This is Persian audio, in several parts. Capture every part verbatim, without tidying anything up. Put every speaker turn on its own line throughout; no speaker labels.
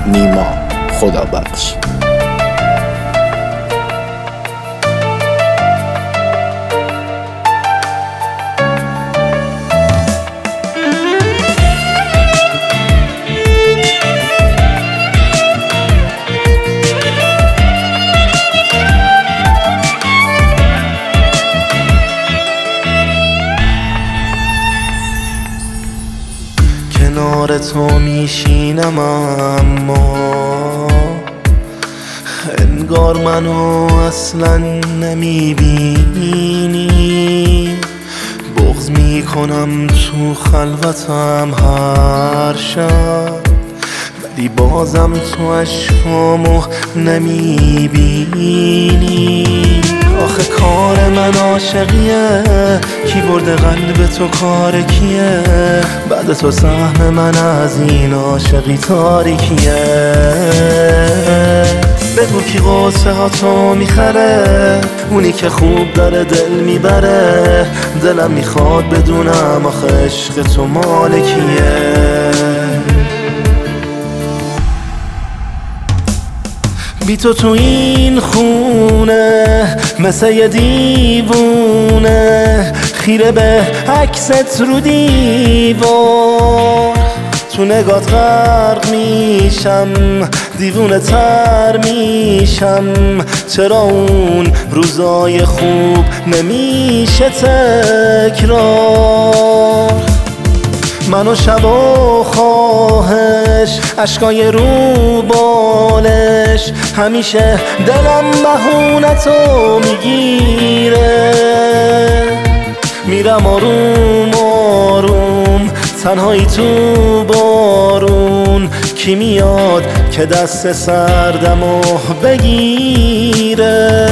نیما خدا بخش.
کنار تو میشینم اما انگار منو اصلا نمیبینی. بغض میکنم تو خلوتم هر شب، ولی بازم تو عشقامو نمیبینی. آخه کار من عاشقیه، کی برده قلب تو کار کیه؟ بعد تو سهم من از این عاشقی تاریکیه. بگو کی قصه ها تو میخره، اونی که خوب داره دل میبره. دلم میخواد بدونم آخه عشق تو مال کیه. بی تو تو این خونه مثل یه دیوونه، خیره به عکست رو دیوار. تو نگات غرق میشم، دیوونه تر میشم. چرا اون روزای خوب نمیشه تکرار؟ منو شب و خواهش، عشقای رو بالش، همیشه دلم بهونه تو میگیره. میرم آروم آروم تنهایی تو بارون، کی میاد که دست سردمو بگیره؟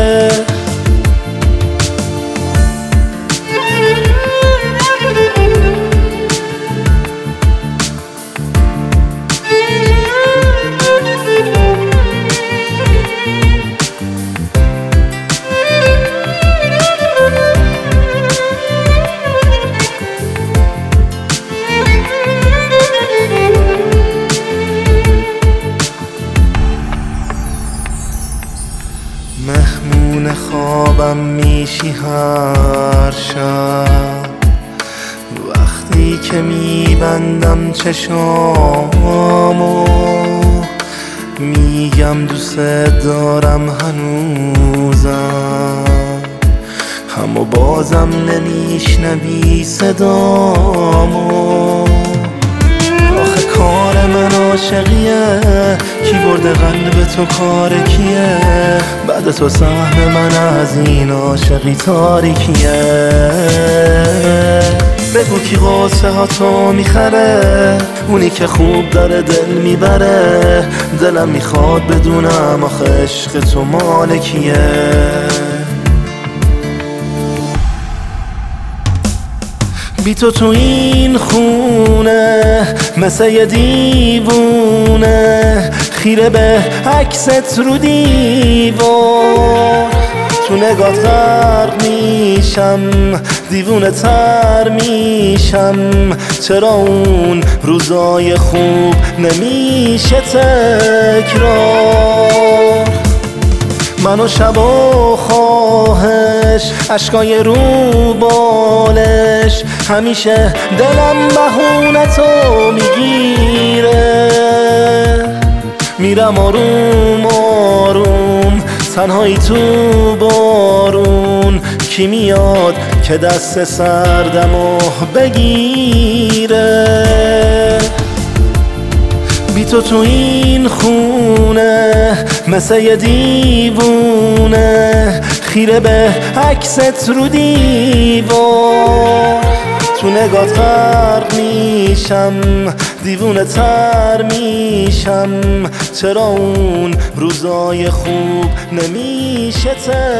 مهمون خوابم میشی هر شب، وقتی که میبندم چشامو. میگم دوست دارم هنوزم، اما بازم نمیشنوی صدامو. آخه کار من عاشقیه، کی برده قلب تو کار کیه؟ بعد تو سهم من از این عاشقی تاریکیه. بگو کی قصه ها تو میخره، اونی که خوب داره دل میبره. دلم میخواد بدونم آخه عشق تو مال کیه. بی تو تو این خونه مثل یه دیوونه، خیره به عکست رو دیوار. تو نگات غرق میشم، دیوونه تر میشم. چرا اون روزای خوب نمیشه تکرار؟ منو شب و خواهش، عشقای رو بالش، همیشه دلم بهونه تو میگیره. میرم آروم آروم تنهایی تو بارون، کی میاد که دست سردمو بگیره؟ بی تو تو این خونه مثل یه دیوونه، خیره به عکست رو دیوار. تو نگات غرق میشم، دیوونه تر میشم. چرا اون روزای خوب نمیشه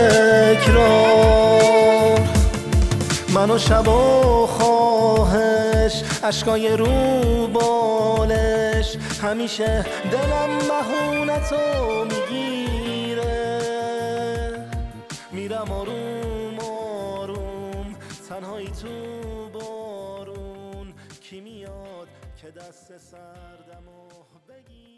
تکرار؟ منو شب و خواهش، عشقای رو بالش، همیشه دلم بهونه تو میگیره. میرم آروم آروم تنهایی تو بارون، کی میاد که دست سردمو بگیره؟